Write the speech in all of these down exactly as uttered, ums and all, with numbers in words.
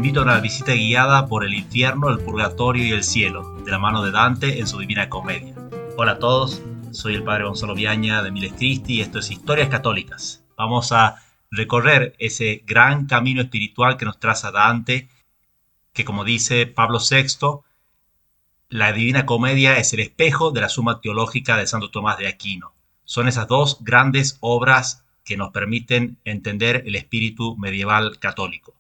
invito a una visita guiada por el infierno, el purgatorio y el cielo, de la mano de Dante en su Divina Comedia. Hola a todos, soy el padre Gonzalo Viaña de Miles Christi y esto es Historias Católicas. Vamos a recorrer ese gran camino espiritual que nos traza Dante, que como dice Pablo sexto, la Divina Comedia es el espejo de la Suma Teológica de Santo Tomás de Aquino. Son esas dos grandes obras que nos permiten entender el espíritu medieval católico.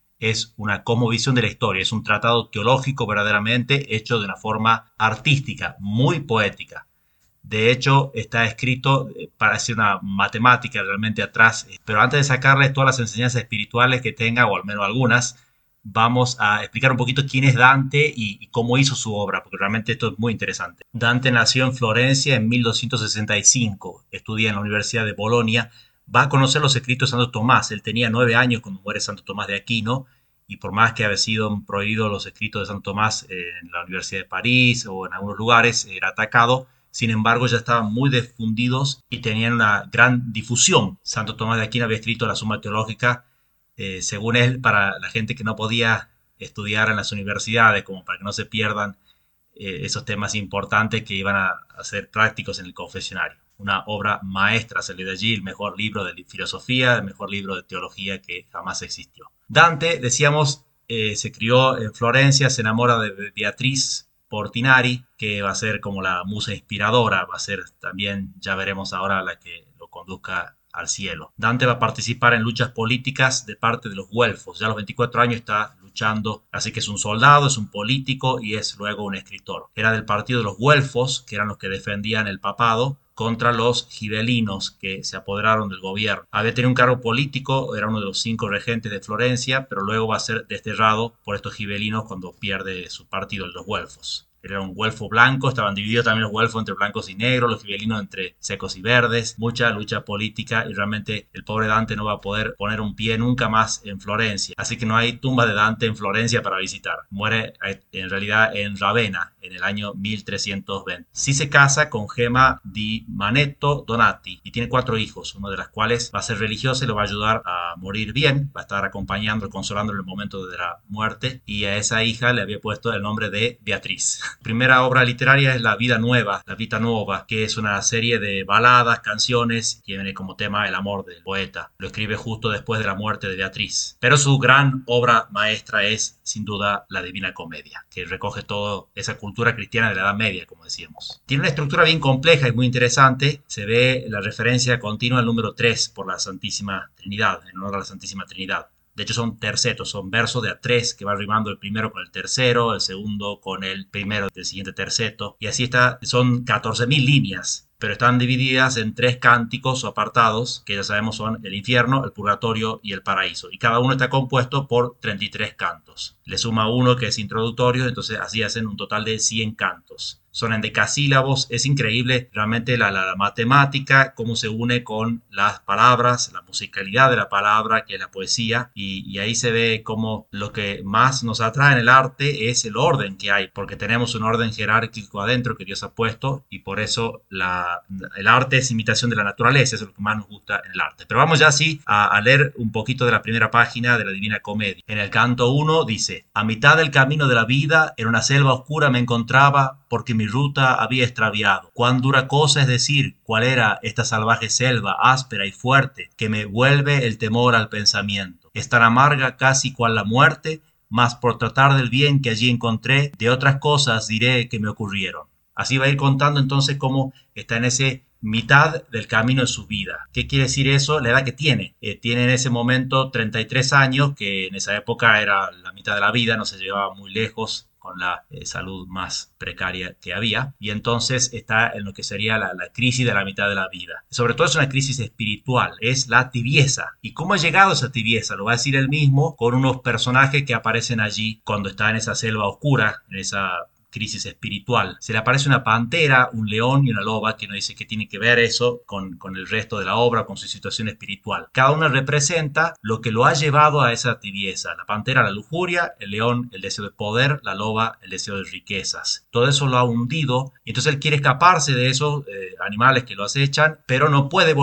Es una cosmovisión de la historia, es un tratado teológico verdaderamente hecho de una forma artística, muy poética. De hecho, está escrito para hacer una matemática realmente atrás, pero antes de sacarle todas las enseñanzas espirituales que tenga, o al menos algunas, vamos a explicar un poquito quién es Dante y, y cómo hizo su obra, porque realmente esto es muy interesante. Dante nació en Florencia en mil doscientos sesenta y cinco, estudia en la Universidad de Bolonia, va a conocer los escritos de Santo Tomás. Él tenía nueve años cuando muere Santo Tomás de Aquino, y por más que había sido prohibido los escritos de Santo Tomás en la Universidad de París o en algunos lugares, era atacado. Sin embargo, ya estaban muy difundidos y tenían una gran difusión. Santo Tomás de Aquino había escrito la Suma Teológica, eh, según él, para la gente que no podía estudiar en las universidades, como para que no se pierdan eh, esos temas importantes que iban a, a ser prácticos en el confesionario. Una obra maestra salió de allí, el mejor libro de filosofía, el mejor libro de teología que jamás existió. Dante, decíamos, eh, se crió en Florencia, se enamora de Beatriz Portinari, que va a ser como la musa inspiradora, va a ser también, ya veremos ahora, la que lo conduzca al cielo. Dante va a participar en luchas políticas de parte de los güelfos. Ya a los veinticuatro años está luchando, así que es un soldado, es un político y es luego un escritor. Era del partido de los güelfos, que eran los que defendían el papado, contra los gibelinos que se apoderaron del gobierno. Había tenido un cargo político, era uno de los cinco regentes de Florencia, pero luego va a ser desterrado por estos gibelinos cuando pierde su partido, los güelfos. Era un güelfo blanco, estaban divididos también los güelfos entre blancos y negros, los gibelinos entre secos y verdes, mucha lucha política y realmente el pobre Dante no va a poder poner un pie nunca más en Florencia. Así que no hay tumba de Dante en Florencia para visitar. Muere en realidad en Ravenna en el año mil trescientos veinte. Sí se casa con Gemma di Manetto Donati y tiene cuatro hijos, uno de los cuales va a ser religiosa y lo va a ayudar a morir bien, va a estar acompañando, consolándolo en el momento de la muerte, y a esa hija le había puesto el nombre de Beatriz. Primera obra literaria es La Vida Nueva, La Vita Nuova, que es una serie de baladas, canciones, que tiene como tema el amor del poeta. Lo escribe justo después de la muerte de Beatriz. Pero su gran obra maestra es, sin duda, La Divina Comedia, que recoge toda esa cultura cristiana de la Edad Media, como decíamos. Tiene una estructura bien compleja y muy interesante. Se ve la referencia continua al número tres por la Santísima Trinidad, en honor a la Santísima Trinidad. De hecho son tercetos, son versos de a tres que va rimando el primero con el tercero, el segundo con el primero del siguiente terceto. Y así está, son catorce mil líneas, pero están divididas en tres cánticos o apartados, que ya sabemos son el infierno, el purgatorio y el paraíso. Y cada uno está compuesto por treinta y tres cantos. Le suma uno que es introductorio, entonces así hacen un total de cien cantos. Son en decasílabos, es increíble realmente la, la, la matemática, cómo se une con las palabras, la musicalidad de la palabra, que es la poesía, y, y ahí se ve cómo lo que más nos atrae en el arte es el orden que hay, porque tenemos un orden jerárquico adentro que Dios ha puesto, y por eso la, el arte es imitación de la naturaleza, eso es lo que más nos gusta en el arte. Pero vamos ya así a, a leer un poquito de la primera página de la Divina Comedia. En el canto uno dice: a mitad del camino de la vida, en una selva oscura me encontraba, porque mi ruta había extraviado. Cuán dura cosa es decir cuál era esta salvaje selva, áspera y fuerte, que me vuelve el temor al pensamiento. Es tan amarga casi cual la muerte, mas por tratar del bien que allí encontré, de otras cosas diré que me ocurrieron. Así va a ir contando entonces cómo está en ese mitad del camino de su vida. ¿Qué quiere decir eso? La edad que tiene. Eh, tiene en ese momento treinta y tres años, que en esa época era la mitad de la vida, no se llevaba muy lejos con la eh, salud más precaria que había, y entonces está en lo que sería la, la crisis de la mitad de la vida. Sobre todo es una crisis espiritual, es la tibieza. ¿Y cómo ha llegado esa tibieza? Lo va a decir él mismo con unos personajes que aparecen allí cuando está en esa selva oscura, en esa crisis espiritual. Se le aparece una pantera, un león y una loba, que nos dice que tiene que ver eso con, con el resto de la obra, con su situación espiritual. Cada una representa lo que lo ha llevado a esa tibieza. La pantera, la lujuria; el león, el deseo de poder; la loba, el deseo de riquezas. Todo eso lo ha hundido y entonces él quiere escaparse de esos eh, animales que lo acechan, pero no puede volver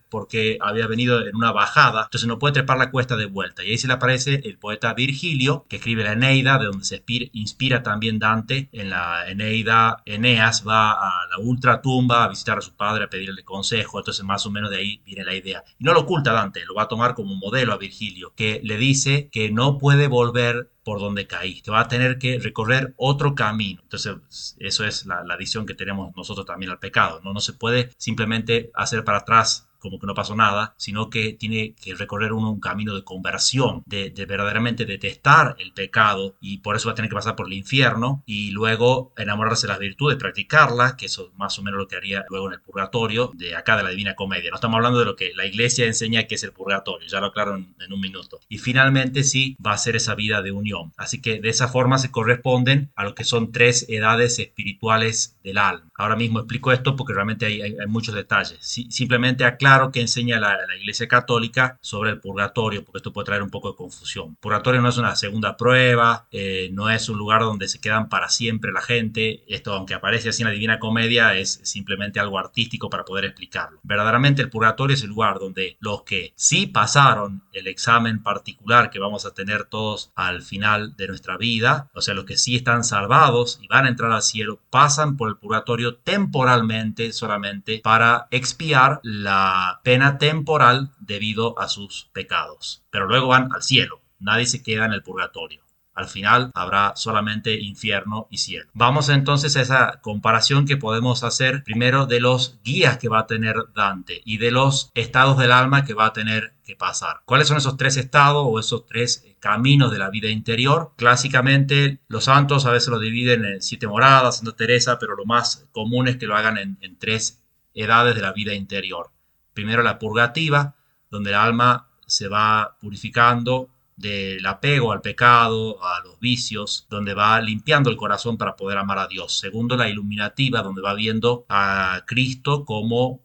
porque había venido en una bajada, entonces no puede trepar la cuesta de vuelta. Y ahí se le aparece el poeta Virgilio, que escribe la Eneida, de donde se inspira también Dante. En la Eneida, Eneas va a la ultratumba a visitar a su padre, a pedirle consejo, entonces más o menos de ahí viene la idea. Y no lo oculta Dante, lo va a tomar como modelo a Virgilio, que le dice que no puede volver por donde caíste, va a tener que recorrer otro camino. Entonces, eso es la, la adición que tenemos nosotros también al pecado, ¿no? No se puede simplemente hacer para atrás como que no pasó nada, sino que tiene que recorrer uno un camino de conversión, de, de verdaderamente detestar el pecado, y por eso va a tener que pasar por el infierno y luego enamorarse de las virtudes, practicarlas, que eso es más o menos lo que haría luego en el purgatorio, de acá de la Divina Comedia. No estamos hablando de lo que la iglesia enseña que es el purgatorio, ya lo aclaro en, en un minuto. Y finalmente sí, va a ser esa vida de unión. Así que de esa forma se corresponden a lo que son tres edades espirituales del alma. Ahora mismo explico esto porque realmente hay, hay, hay muchos detalles. Sí, simplemente aclaro que enseña la, la Iglesia Católica sobre el purgatorio, porque esto puede traer un poco de confusión. Purgatorio no es una segunda prueba, eh, no es un lugar donde se quedan para siempre la gente. Esto, aunque aparece así en la Divina Comedia, es simplemente algo artístico para poder explicarlo. Verdaderamente el purgatorio es el lugar donde los que sí pasaron el examen particular que vamos a tener todos al final de nuestra vida, o sea, los que sí están salvados y van a entrar al cielo, pasan por el purgatorio temporalmente solamente para expiar la pena temporal debido a sus pecados. Pero luego van al cielo. Nadie se queda en el purgatorio. Al final habrá solamente infierno y cielo. Vamos entonces a esa comparación que podemos hacer primero de los guías que va a tener Dante y de los estados del alma que va a tener que pasar. ¿Cuáles son esos tres estados o esos tres caminos de la vida interior? Clásicamente los santos a veces lo dividen en siete moradas, Santa Teresa, pero lo más común es que lo hagan en, en tres edades de la vida interior. Primero la purgativa, donde el alma se va purificando del apego al pecado, a los vicios, donde va limpiando el corazón para poder amar a Dios. Segundo, la iluminativa, donde va viendo a Cristo como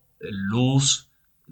luz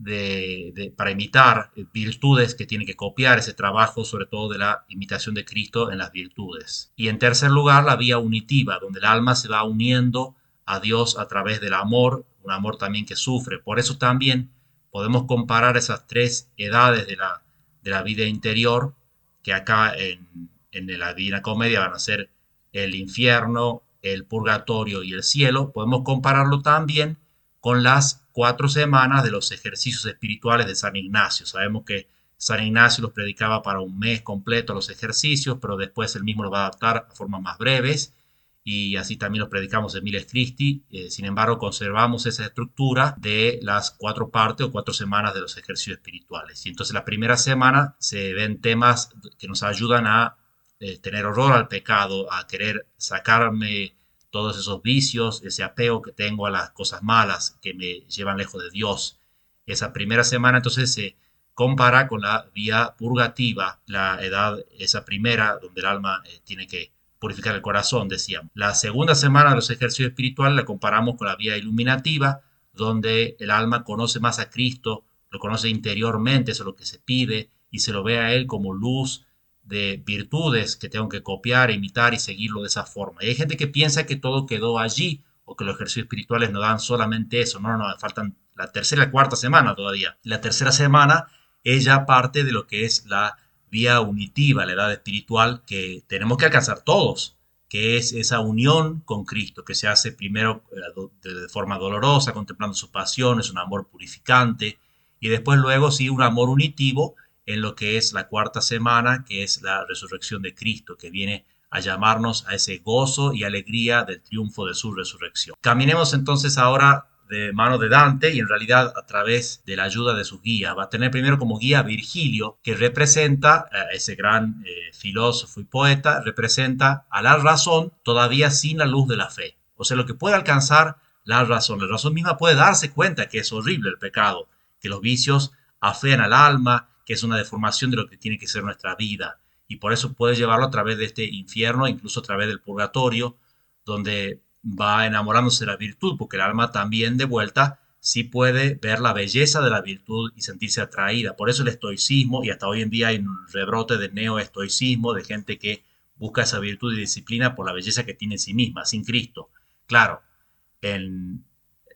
de, de, para imitar virtudes que tiene que copiar, ese trabajo sobre todo de la imitación de Cristo en las virtudes. Y en tercer lugar, la vía unitiva, donde el alma se va uniendo a Dios a través del amor, un amor también que sufre. Por eso también podemos comparar esas tres edades de la, de la vida interior, que acá en, en la Divina Comedia van a ser el infierno, el purgatorio y el cielo. Podemos compararlo también con las cuatro semanas de los ejercicios espirituales de San Ignacio. Sabemos que San Ignacio los predicaba para un mes completo los ejercicios, pero después él mismo los va a adaptar a formas más breves, y así también los predicamos en Miles Christi. Eh, sin embargo, conservamos esa estructura de las cuatro partes o cuatro semanas de los ejercicios espirituales. Y entonces la primera semana se ven temas que nos ayudan a eh, tener horror al pecado, a querer sacarme todos esos vicios, ese apego que tengo a las cosas malas que me llevan lejos de Dios. Esa primera semana entonces se compara con la vía purgativa, la edad, esa primera, donde el alma eh, tiene que purificar el corazón, decíamos. La segunda semana de los ejercicios espirituales la comparamos con la vía iluminativa, donde el alma conoce más a Cristo, lo conoce interiormente, eso es lo que se pide, y se lo ve a Él como luz de virtudes que tengo que copiar, imitar y seguirlo de esa forma. Y hay gente que piensa que todo quedó allí, o que los ejercicios espirituales nos dan solamente eso. No, no, no, faltan la tercera y cuarta semana todavía. La tercera semana es ya parte de lo que es la vía unitiva, la edad espiritual que tenemos que alcanzar todos, que es esa unión con Cristo, que se hace primero de forma dolorosa, contemplando sus pasiones, un amor purificante, y después luego sí un amor unitivo en lo que es la cuarta semana, que es la resurrección de Cristo, que viene a llamarnos a ese gozo y alegría del triunfo de su resurrección. Caminemos entonces ahora de mano de Dante y en realidad a través de la ayuda de sus guías. Va a tener primero como guía Virgilio, que representa, eh, ese gran eh, filósofo y poeta, representa a la razón todavía sin la luz de la fe. O sea, lo que puede alcanzar la razón. La razón misma puede darse cuenta que es horrible el pecado, que los vicios afean al alma, que es una deformación de lo que tiene que ser nuestra vida. Y por eso puede llevarlo a través de este infierno, incluso a través del purgatorio, donde va enamorándose de la virtud, porque el alma también de vuelta sí puede ver la belleza de la virtud y sentirse atraída. Por eso el estoicismo, y hasta hoy en día hay un rebrote de neoestoicismo, de gente que busca esa virtud y disciplina por la belleza que tiene en sí misma, sin Cristo. Claro, en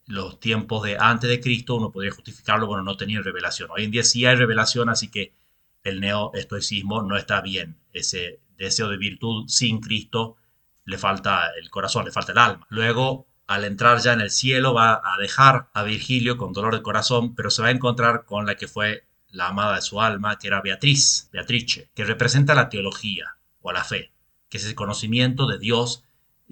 los tiempos de antes de Cristo uno podría justificarlo, bueno, no tenían revelación. Hoy en día sí hay revelación, así que el neoestoicismo no está bien. Ese deseo de virtud sin Cristo le falta el corazón, le falta el alma. Luego, al entrar ya en el cielo, va a dejar a Virgilio con dolor de corazón, pero se va a encontrar con la que fue la amada de su alma, que era Beatriz, Beatrice, que representa la teología o la fe, que es el conocimiento de Dios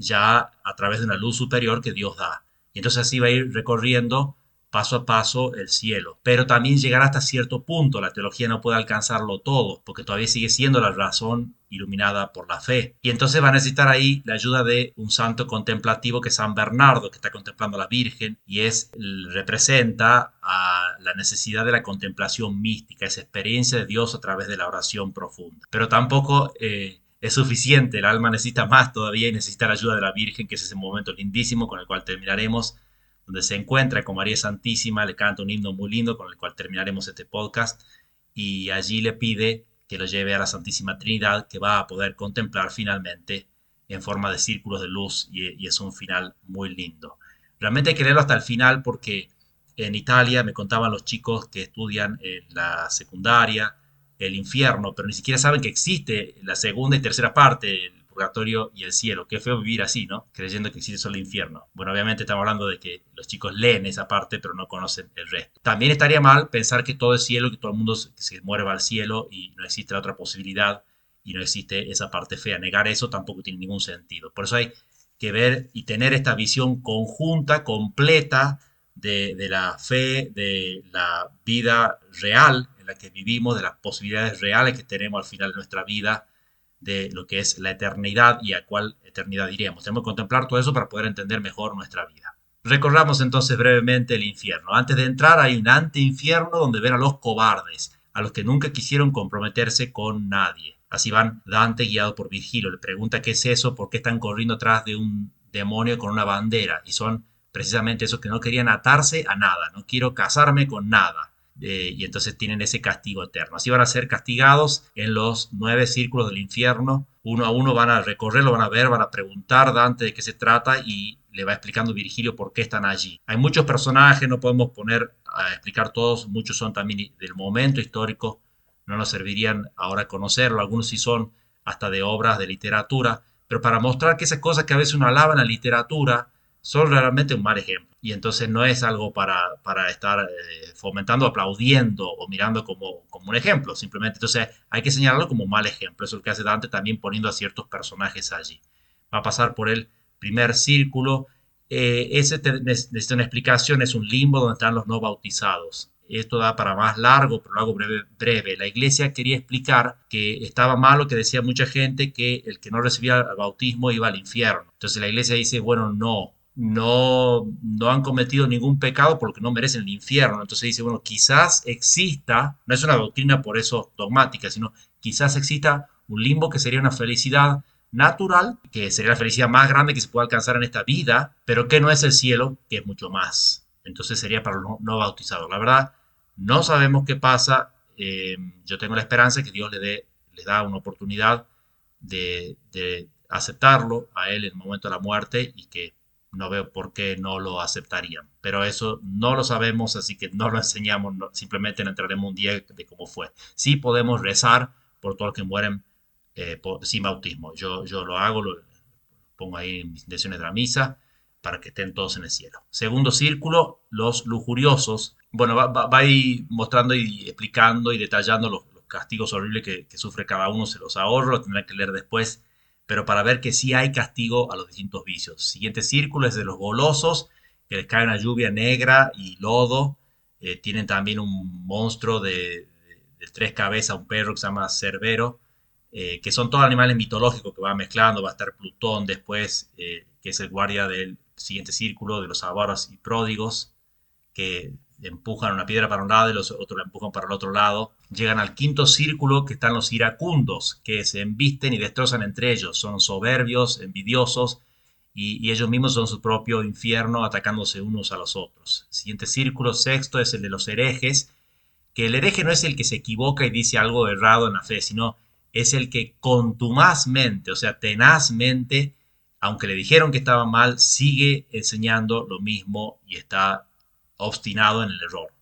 ya a través de una luz superior que Dios da. Y entonces así va a ir recorriendo paso a paso el cielo. Pero también llegar hasta cierto punto. La teología no puede alcanzarlo todo, porque todavía sigue siendo la razón iluminada por la fe. Y entonces va a necesitar ahí la ayuda de un santo contemplativo que es San Bernardo, que está contemplando a la Virgen, y es, representa a la necesidad de la contemplación mística, esa experiencia de Dios a través de la oración profunda. Pero tampoco eh, es suficiente, el alma necesita más todavía y necesita la ayuda de la Virgen, que es ese momento lindísimo con el cual terminaremos, donde se encuentra con María Santísima, le canta un himno muy lindo con el cual terminaremos este podcast, y allí le pide que lo lleve a la Santísima Trinidad, que va a poder contemplar finalmente en forma de círculos de luz, y, y es un final muy lindo. Realmente hay que leerlo hasta el final porque en Italia me contaban los chicos que estudian en la secundaria el infierno, pero ni siquiera saben que existe la segunda y tercera parte, el purgatorio y el cielo. Qué feo vivir así, ¿no? Creyendo que existe solo el infierno. Bueno, obviamente estamos hablando de que los chicos leen esa parte, pero no conocen el resto. También estaría mal pensar que todo es cielo, que todo el mundo se, se muere va al cielo y no existe la otra posibilidad y no existe esa parte fea. Negar eso tampoco tiene ningún sentido. Por eso hay que ver y tener esta visión conjunta, completa, de, de la fe, de la vida real en la que vivimos, de las posibilidades reales que tenemos al final de nuestra vida, de lo que es la eternidad y a cuál eternidad iremos. Tenemos que contemplar todo eso para poder entender mejor nuestra vida. Recorramos entonces brevemente el infierno. Antes de entrar hay un anteinfierno donde ven a los cobardes, a los que nunca quisieron comprometerse con nadie. Así van Dante guiado por Virgilio. Le pregunta qué es eso, por qué están corriendo atrás de un demonio con una bandera. Y son precisamente esos que no querían atarse a nada. No quiero casarme con nada. Eh, y entonces tienen ese castigo eterno. Así van a ser castigados en los nueve círculos del infierno. Uno a uno van a recorrerlo, van a ver, van a preguntar a Dante de qué se trata y le va explicando Virgilio por qué están allí. Hay muchos personajes, no podemos poner a explicar todos, muchos son también del momento histórico, no nos servirían ahora conocerlo, algunos sí son hasta de obras de literatura, pero para mostrar que esas cosas que a veces uno alaba en la literatura son realmente un mal ejemplo. Y entonces no es algo para, para estar eh, fomentando, aplaudiendo o mirando como, como un ejemplo. Simplemente, entonces hay que señalarlo como un mal ejemplo. Eso es lo que hace Dante también poniendo a ciertos personajes allí. Va a pasar por el primer círculo. Eh, ese te, necesita una explicación. Es un limbo donde están los no bautizados. Esto da para más largo, pero lo hago breve, breve. La iglesia quería explicar que estaba malo, que decía mucha gente que el que no recibía el bautismo iba al infierno. Entonces la iglesia dice, bueno, no. No, no han cometido ningún pecado porque no merecen el infierno. Entonces dice, bueno, quizás exista, no es una doctrina por eso dogmática, sino quizás exista un limbo que sería una felicidad natural, que sería la felicidad más grande que se puede alcanzar en esta vida, pero que no es el cielo, que es mucho más. Entonces sería para los no, no bautizados. La verdad, no sabemos qué pasa. Eh, yo tengo la esperanza de que Dios le dé, les da una oportunidad de, de aceptarlo a él en el momento de la muerte y que no veo por qué no lo aceptarían. Pero eso no lo sabemos, así que no lo enseñamos, no, simplemente no entraremos un día de cómo fue. Sí podemos rezar por todos los que mueren eh, por, sin bautismo. Yo, yo lo hago, lo pongo ahí en mis intenciones de la misa, para que estén todos en el cielo. Segundo círculo, los lujuriosos. Bueno, va, va, va a ir mostrando y explicando y detallando los, los castigos horribles que, que sufre cada uno, se los ahorro, lo tendrán que leer después, pero para ver que sí hay castigo a los distintos vicios. Siguiente círculo es de los golosos, que les cae una lluvia negra y lodo. Eh, tienen también un monstruo de, de, de, tres cabezas, un perro que se llama Cerbero, eh, que son todos animales mitológicos que va mezclando. Va a estar Plutón después, eh, que es el guardia del siguiente círculo, de los avaros y pródigos, que empujan una piedra para un lado y los otros la empujan para el otro lado. Llegan al quinto círculo, que están los iracundos, que se embisten y destrozan entre ellos. Son soberbios, envidiosos, y, y ellos mismos son su propio infierno, atacándose unos a los otros. El siguiente círculo, sexto, es el de los herejes, que el hereje no es el que se equivoca y dice algo errado en la fe, sino es el que contumazmente, o sea, tenazmente, aunque le dijeron que estaba mal, sigue enseñando lo mismo y está obstinado en el error.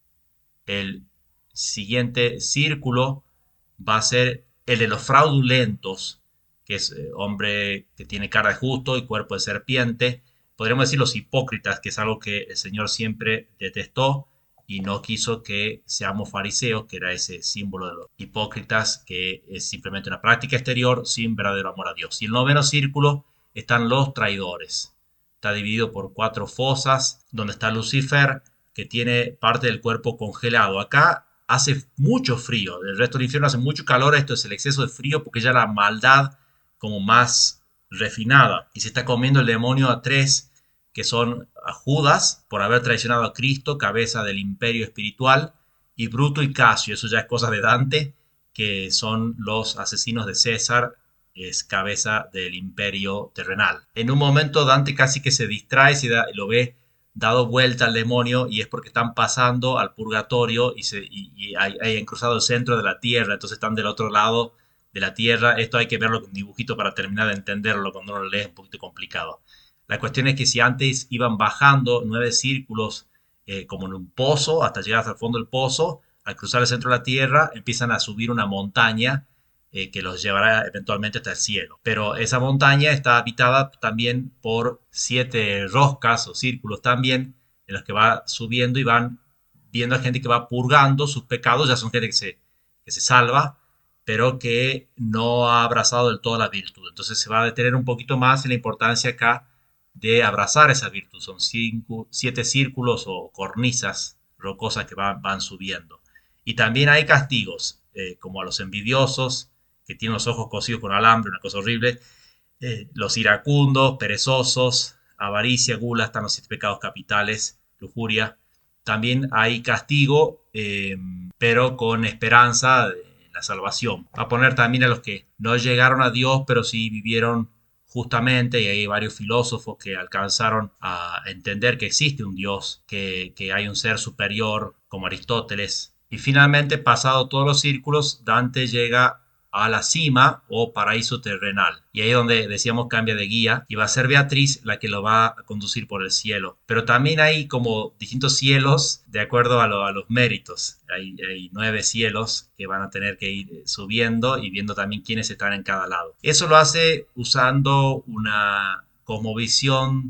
El siguiente círculo va a ser el de los fraudulentos, que es eh, hombre que tiene cara de justo y cuerpo de serpiente. Podríamos decir los hipócritas, que es algo que el Señor siempre detestó y no quiso que seamos fariseos, que era ese símbolo de los hipócritas, que es simplemente una práctica exterior sin verdadero amor a Dios. Y el noveno círculo están los traidores. Está dividido por cuatro fosas, donde está Lucifer, que tiene parte del cuerpo congelado. Acá hace mucho frío, el resto del infierno hace mucho calor, esto es el exceso de frío porque ya la maldad como más refinada. Y se está comiendo el demonio a tres, que son a Judas, por haber traicionado a Cristo, cabeza del imperio espiritual, y Bruto y Casio, eso ya es cosa de Dante, que son los asesinos de César, es cabeza del imperio terrenal. En un momento Dante casi que se distrae, se da, lo ve dado vuelta al demonio y es porque están pasando al purgatorio y, se, y, y hay, hay cruzado el centro de la tierra, entonces están del otro lado de la tierra. Esto hay que verlo con un dibujito para terminar de entenderlo, cuando uno lo lee es un poquito complicado. La cuestión es que si antes iban bajando nueve círculos eh, como en un pozo hasta llegar hasta el fondo del pozo, al cruzar el centro de la tierra empiezan a subir una montaña eh, que los llevará eventualmente hasta el cielo. Pero esa montaña está habitada también por siete roscas o círculos también, en los que va subiendo y van viendo a gente que va purgando sus pecados. Ya son gente que se, que se salva, pero que no ha abrazado del todo la virtud. Entonces se va a detener un poquito más en la importancia acá de abrazar esa virtud. Son cinco, siete círculos o cornisas rocosas que van, van subiendo. Y también hay castigos, eh, como a los envidiosos, que tienen los ojos cosidos con alambre, una cosa horrible, eh, los iracundos, perezosos, avaricia, gula, están los siete pecados capitales, lujuria. También hay castigo, eh, pero con esperanza de la salvación. Va a poner también a los que no llegaron a Dios, pero sí vivieron justamente, y hay varios filósofos que alcanzaron a entender que existe un Dios, que, que hay un ser superior, como Aristóteles. Y finalmente, pasado todos los círculos, Dante llega a la cima o paraíso terrenal. Y ahí es donde decíamos cambia de guía y va a ser Beatriz la que lo va a conducir por el cielo. Pero también hay como distintos cielos de acuerdo a, lo, a los méritos. Hay, hay nueve cielos que van a tener que ir subiendo y viendo también quiénes están en cada lado. Eso lo hace usando una cosmovisión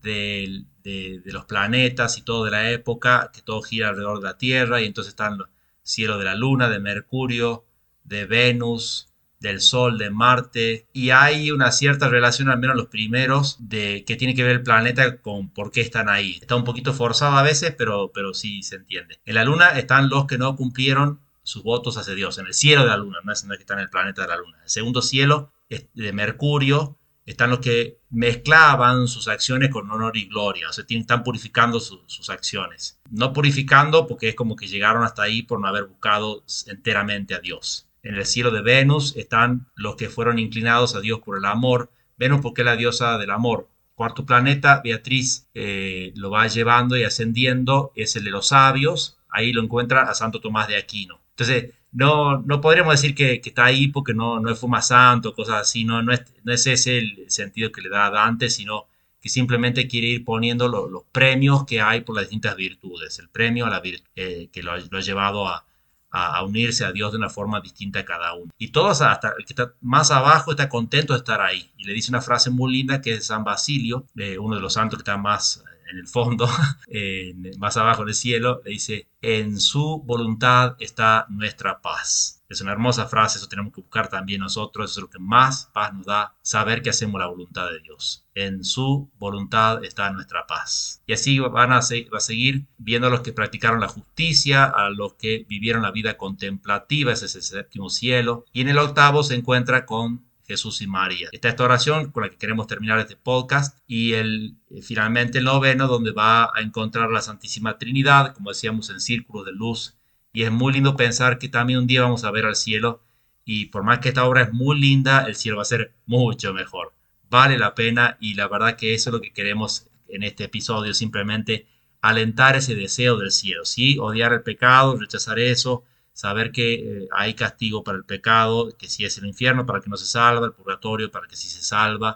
de, de, de los planetas y todo de la época, que todo gira alrededor de la Tierra, y entonces están los cielos de la Luna, de Mercurio, de Venus, del Sol, de Marte, y hay una cierta relación, al menos los primeros, de que tiene que ver el planeta con por qué están ahí. Está un poquito forzado a veces, pero, pero sí se entiende. En la Luna están los que no cumplieron sus votos hacia Dios, en el cielo de la Luna, no es que están en el planeta de la Luna. El segundo cielo es de Mercurio, están los que mezclaban sus acciones con honor y gloria, o sea, están purificando su, sus acciones. No purificando porque es como que llegaron hasta ahí por no haber buscado enteramente a Dios. En el cielo de Venus están los que fueron inclinados a Dios por el amor. Venus porque es la diosa del amor. Cuarto planeta, Beatriz eh, lo va llevando y ascendiendo, es el de los sabios. Ahí lo encuentra a Santo Tomás de Aquino. Entonces, no, no podríamos decir que, que está ahí porque no, no es fuma santo, cosas así. No, no, es, no es ese el sentido que le da a Dante, sino que simplemente quiere ir poniendo lo, los premios que hay por las distintas virtudes. El premio a la virtud eh, que lo, lo ha llevado a a, unirse a Dios de una forma distinta a cada uno. Y todos, hasta el que está más abajo, está contento de estar ahí. Y le dice una frase muy linda que es de San Basilio, eh, uno de los santos que está más en el fondo, eh, más abajo en el cielo, le dice, en su voluntad está nuestra paz. Es una hermosa frase, eso tenemos que buscar también nosotros, eso es lo que más paz nos da, saber que hacemos la voluntad de Dios. En su voluntad está nuestra paz. Y así van a, va a seguir viendo a los que practicaron la justicia, a los que vivieron la vida contemplativa, ese es el séptimo cielo. Y en el octavo se encuentra con Jesús y María. Está esta oración con la que queremos terminar este podcast y el, finalmente el noveno, donde va a encontrar la Santísima Trinidad, como decíamos, en círculos de luz. Y es muy lindo pensar que también un día vamos a ver al cielo, y por más que esta obra es muy linda, el cielo va a ser mucho mejor. Vale la pena, y la verdad que eso es lo que queremos en este episodio, simplemente alentar ese deseo del cielo, ¿sí? Odiar el pecado, rechazar eso, saber que eh, hay castigo para el pecado, que si es el infierno para el que no se salva, el purgatorio para el que sí se salva,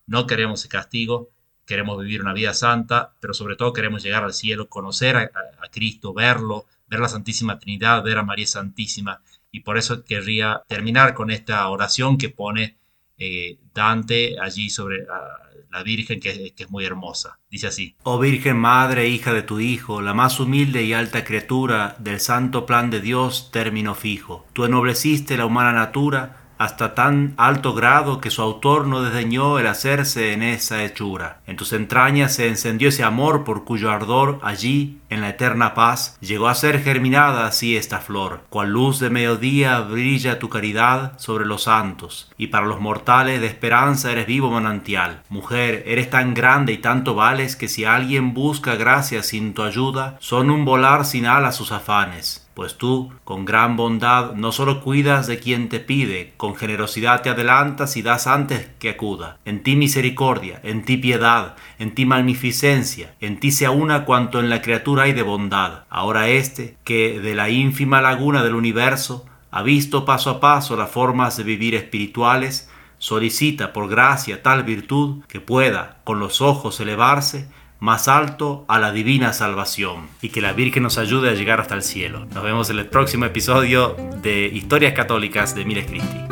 No queremos el castigo, queremos vivir una vida santa, pero sobre todo queremos llegar al cielo, conocer a, a, a Cristo, verlo, ver la Santísima Trinidad, ver a María Santísima. Y por eso querría terminar con esta oración que pone eh, Dante allí sobre uh, la Virgen, que, que es muy hermosa. Dice así: Oh Virgen Madre, hija de tu Hijo, la más humilde y alta criatura del santo plan de Dios, término fijo. Tú ennobleciste la humana natura hasta tan alto grado que su autor no desdeñó el hacerse en esa hechura. En tus entrañas se encendió ese amor por cuyo ardor allí, en la eterna paz, llegó a ser germinada así esta flor. Cual luz de mediodía brilla tu caridad sobre los santos, y para los mortales de esperanza eres vivo manantial. Mujer, eres tan grande y tanto vales que si alguien busca gracia sin tu ayuda, son un volar sin alas sus afanes. Pues tú, con gran bondad, no solo cuidas de quien te pide, con generosidad te adelantas y das antes que acuda. En ti misericordia, en ti piedad, en ti magnificencia, en ti se aúna cuanto en la criatura hay de bondad. Ahora éste, que de la ínfima laguna del universo ha visto paso a paso las formas de vivir espirituales, solicita por gracia tal virtud que pueda con los ojos elevarse más alto a la divina salvación, y que la Virgen nos ayude a llegar hasta el cielo. Nos vemos en el próximo episodio de Historias Católicas de Miles Christi.